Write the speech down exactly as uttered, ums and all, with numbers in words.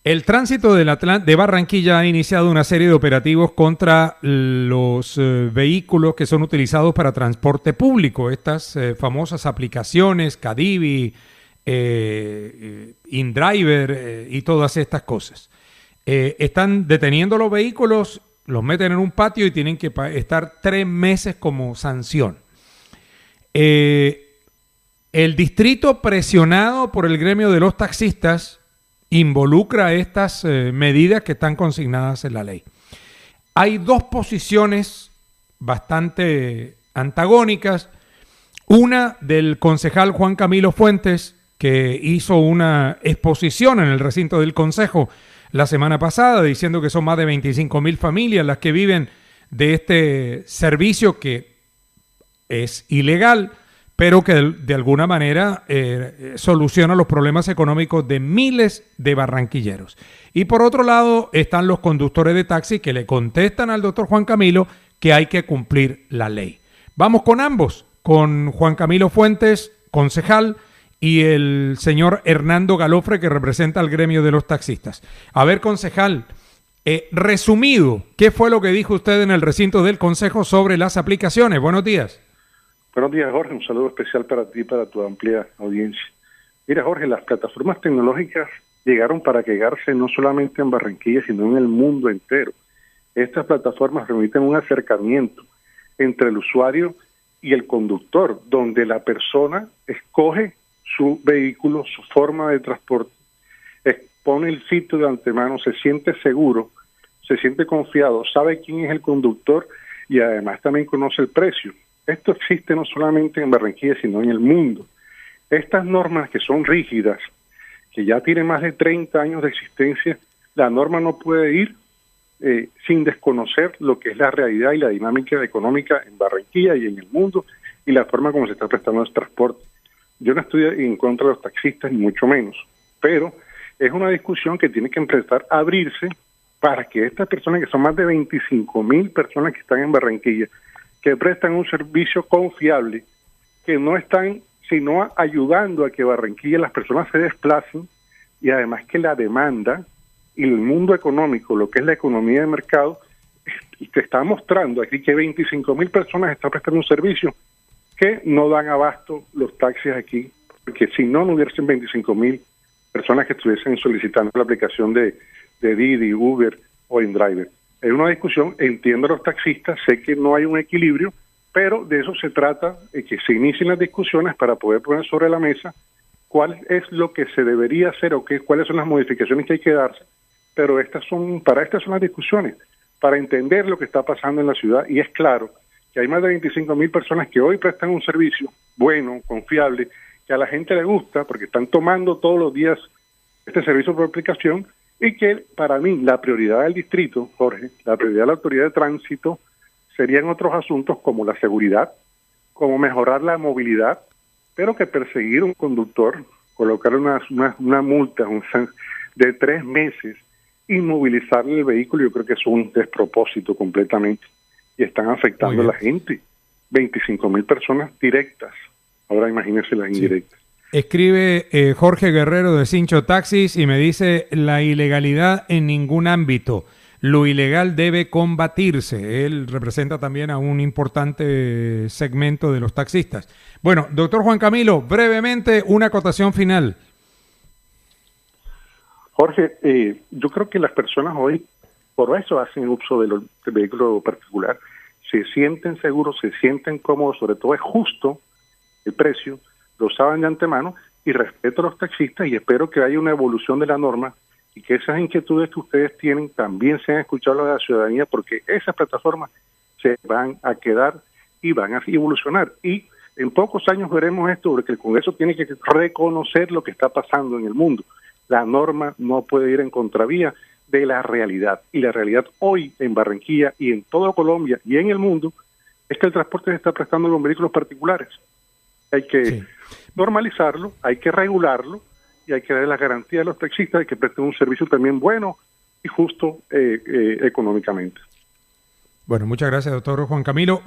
El tránsito del Atl- de Barranquilla ha iniciado una serie de operativos contra los eh, vehículos que son utilizados para transporte público. Estas eh, famosas aplicaciones, Cadivi, eh, InDriver eh, y todas estas cosas. Eh, están deteniendo los vehículos, los meten en un patio y tienen que pa- estar tres meses como sanción. Eh, el distrito, presionado por el gremio de los taxistas, involucra estas eh, medidas que están consignadas en la ley. Hay dos posiciones bastante antagónicas. Una del concejal Juan Camilo Fuentes, que hizo una exposición en el recinto del Consejo la semana pasada, diciendo que son más de veinticinco mil familias las que viven de este servicio que es ilegal, pero que de, de alguna manera eh, soluciona los problemas económicos de miles de barranquilleros. Y por otro lado están los conductores de taxi que le contestan al doctor Juan Camilo que hay que cumplir la ley. Vamos con ambos, con Juan Camilo Fuentes, concejal, y el señor Hernando Galofre, que representa al gremio de los taxistas. A ver, concejal, eh, resumido, ¿qué fue lo que dijo usted en el recinto del Consejo sobre las aplicaciones? Buenos días. Buenos días, Jorge. Un saludo especial para ti y para tu amplia audiencia. Mira, Jorge, las plataformas tecnológicas llegaron para quedarse no solamente en Barranquilla, sino en el mundo entero. Estas plataformas permiten un acercamiento entre el usuario y el conductor, donde la persona escoge su vehículo, su forma de transporte, expone el sitio de antemano, se siente seguro, se siente confiado, sabe quién es el conductor y además también conoce el precio. Esto existe no solamente en Barranquilla, sino en el mundo. Estas normas que son rígidas, que ya tienen más de treinta años de existencia, la norma no puede ir eh, sin desconocer lo que es la realidad y la dinámica económica en Barranquilla y en el mundo y la forma como se está prestando el transporte. Yo no estoy en contra de los taxistas, ni mucho menos, pero es una discusión que tiene que empezar a abrirse para que estas personas, que son más de veinticinco mil personas que están en Barranquilla, que prestan un servicio confiable, que no están sino ayudando a que Barranquilla las personas se desplacen y además que la demanda y el mundo económico, lo que es la economía de mercado, te está mostrando aquí que veinticinco mil personas están prestando un servicio que no dan abasto los taxis aquí, porque si no, no hubiesen veinticinco mil personas que estuviesen solicitando la aplicación de, de Didi, Uber o InDriver. Es una discusión, entiendo a los taxistas, sé que no hay un equilibrio, pero de eso se trata, de que se inicien las discusiones para poder poner sobre la mesa cuál es lo que se debería hacer o qué, cuáles son las modificaciones que hay que darse, pero estas son, para estas son las discusiones, para entender lo que está pasando en la ciudad, y es claro que hay más de veinticinco mil personas que hoy prestan un servicio bueno, confiable, que a la gente le gusta porque están tomando todos los días este servicio por aplicación, y que para mí la prioridad del distrito, Jorge, la prioridad de la autoridad de tránsito serían otros asuntos como la seguridad, como mejorar la movilidad, pero que perseguir a un conductor, colocarle una, una, una multa un, de tres meses, inmovilizarle el vehículo, yo creo que es un despropósito completamente. Y están afectando a la gente. veinticinco mil personas directas. Ahora imagínense las indirectas. Sí. Escribe eh, Jorge Guerrero de Cincho Taxis y me dice: la ilegalidad en ningún ámbito. Lo ilegal debe combatirse. Él representa también a un importante segmento de los taxistas. Bueno, doctor Juan Camilo, brevemente una acotación final. Jorge, eh, yo creo que las personas hoy, por eso hacen uso del, del vehículo particular, se sienten seguros, se sienten cómodos, sobre todo es justo el precio, lo saben de antemano, y respeto a los taxistas y espero que haya una evolución de la norma y que esas inquietudes que ustedes tienen también sean escuchadas de la ciudadanía, porque esas plataformas se van a quedar y van a evolucionar. Y en pocos años veremos esto, porque el Congreso tiene que reconocer lo que está pasando en el mundo. La norma no puede ir en contravía de la realidad. Y la realidad hoy en Barranquilla y en toda Colombia y en el mundo es que el transporte se está prestando con vehículos particulares. Hay que sí. normalizarlo, hay que regularlo y hay que darle la garantía a los taxistas de que presten un servicio también bueno y justo eh, eh, económicamente. Bueno, muchas gracias, doctor Juan Camilo.